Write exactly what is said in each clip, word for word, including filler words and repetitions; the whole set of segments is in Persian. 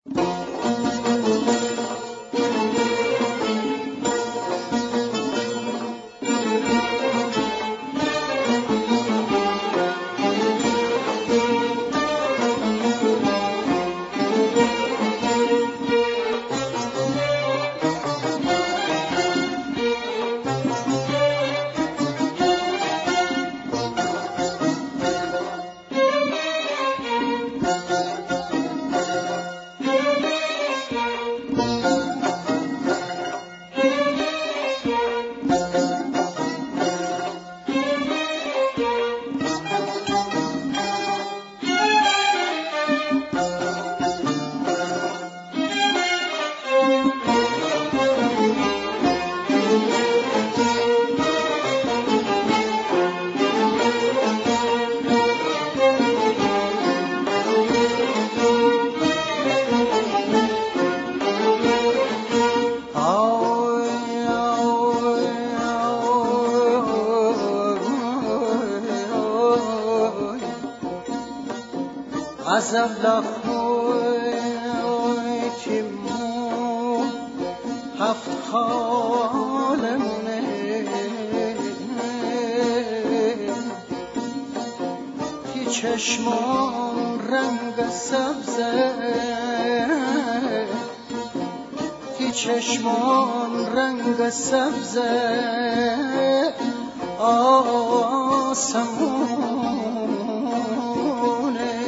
از ابلخوی که مو هفت خالمونه که چشمان رنگ سبزه که چشمان رنگ سبزه آسمونه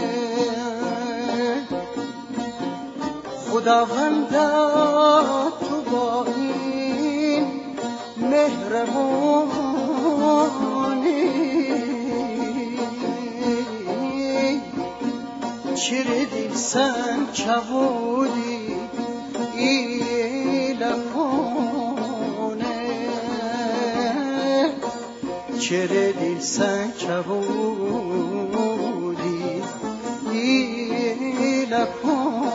خداوندا تو با این مهربونی چرا دیسن چبودی ای لپونه چرا دیسن چبودی ای لپونه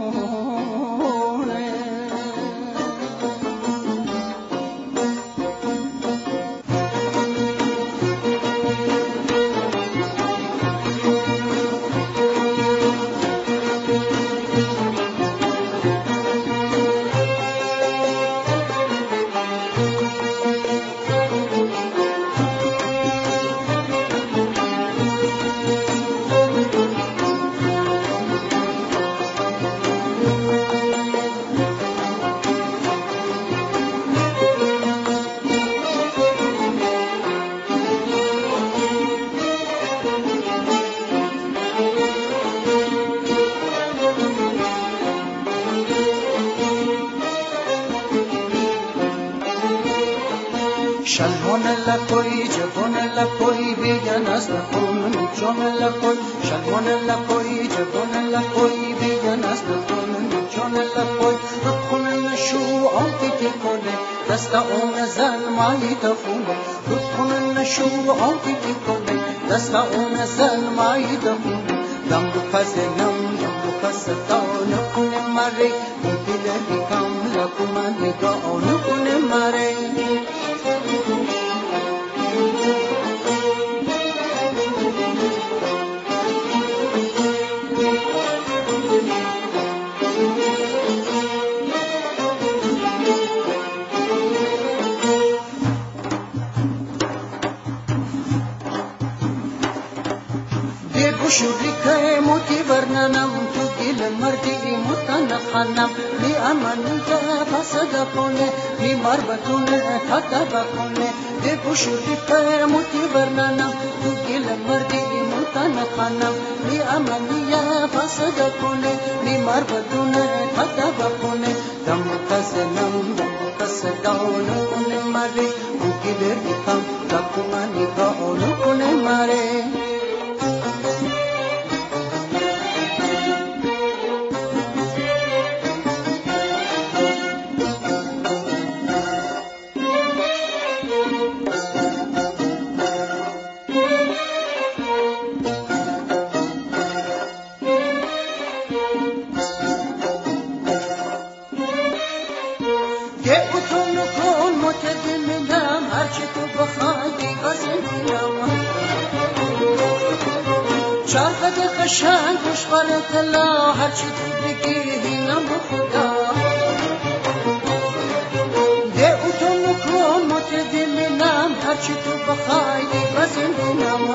شلوان لپوی جوان لپوی بیان از نخون جان لپوی شلوان لپوی جوان لپوی بیان از نخون جان لپوی رخون نشو آتی کنه دست اون زن مایی دفونه رخون نشو آتی کنه دست اون زن مایی دفونه دم دو پس نم دم دو پس دان کنه مره دل کام لکومن گان کنه مره شوری که موتی ورننم تو گل مردی متن خانم بی امن که فسد کنه بی مربتونه خطا کنه دیگو شوری که موتی ورننم تو گل مردی متن خانم بی امن که فسد کنه بی مربتونه خطا کنه دم کسنم دم کسدان کنه ماره گل ریکم لکومانی گان کنه ماره چرخ قشنگ گوش برات لا هرچی تو بگی هرچی تو بخوای دیگه زندونم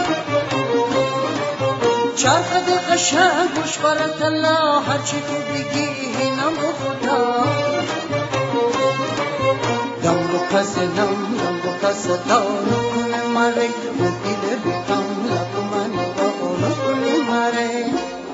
چرخد قشنگ گوش برات الله هرچی تو بگی اینم خدا دم رو کسنم دم رو کسدانو کنه مره مدیل بیتم لکمانی باقولو کنه مره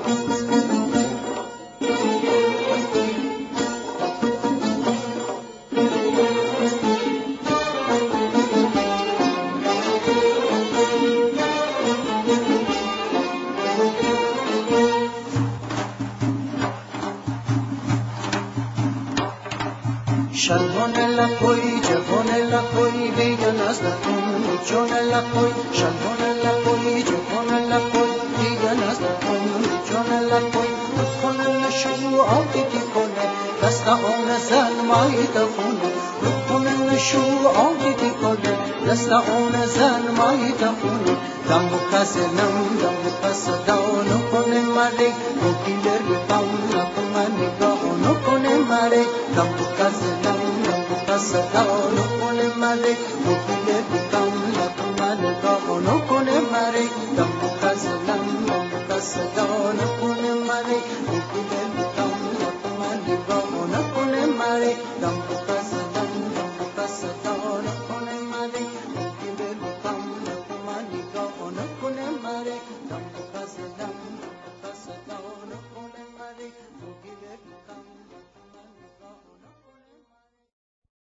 شلوان لپوی جوان لپوی بیان از دکون جان لپوی شلوان لپوی جوان لپوی بیان از دکون جان لپوی رخون نشو آتی تی کنه دست آن زن مای دخونه رخون نشو آتی تی کنه دست آن زن مای دخونه دم و کس نم دم و کس دانو کنه مره مکیلر بیتام لکم نگاهونو کنه مره دم و کس نم صدا نکنه مده مکیله بیتام